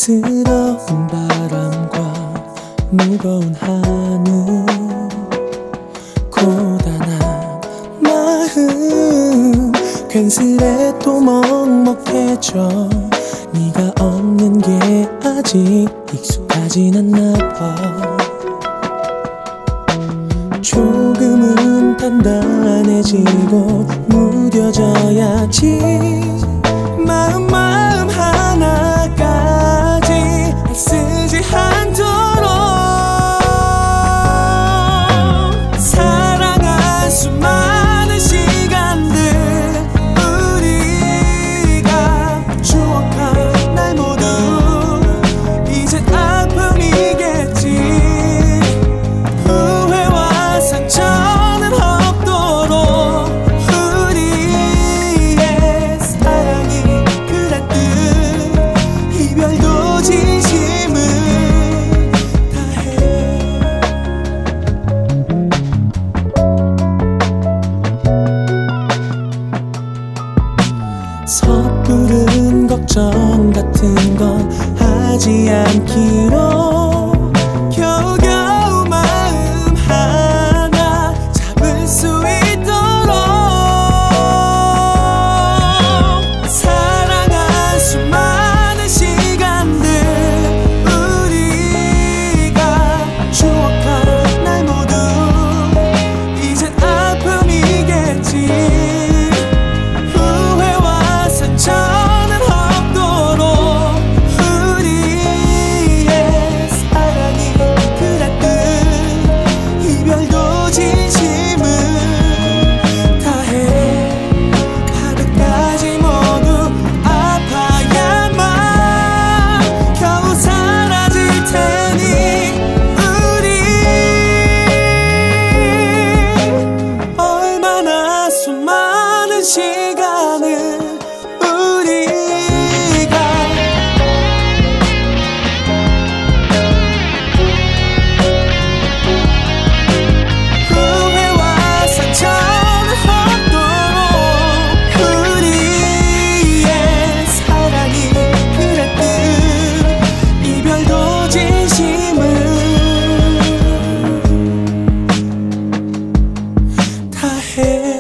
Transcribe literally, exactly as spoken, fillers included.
쓸쓸한 바람과 무거운 하늘, 고단한 마음 괜스레 또 먹먹해져. 네가 없는 게 아직 익숙하진 않나 봐. 조금은 단단해지고 무뎌져야지. 마음 마음 하나까지 애쓰지 않도록. 사랑한 수많은 시간들 우리가 추억한 날 모두 이젠 아픔이겠지. 후회와 상처는 없도록 우리의 사랑이 그랬듯 이별도 진심을 다해. 섣부른 걱정 같은 건 하지 않기로. 겨우겨우 마음 하나 잡을 수 있도록. 사랑한 수많은 시간들 우리가 추억한 날 모두 이젠 아픔이겠지. 후회와 상처는 없도록 우리의 사랑이 그랬듯 이별도 진심을 다해. 가득까지 모두 아파야만 겨우 사라질 테니. 우리 얼마나 수많은 시간을 우리가 후회와 상처는 없도록 우리의 사랑이 그랬듯 이별도 진심을 다해.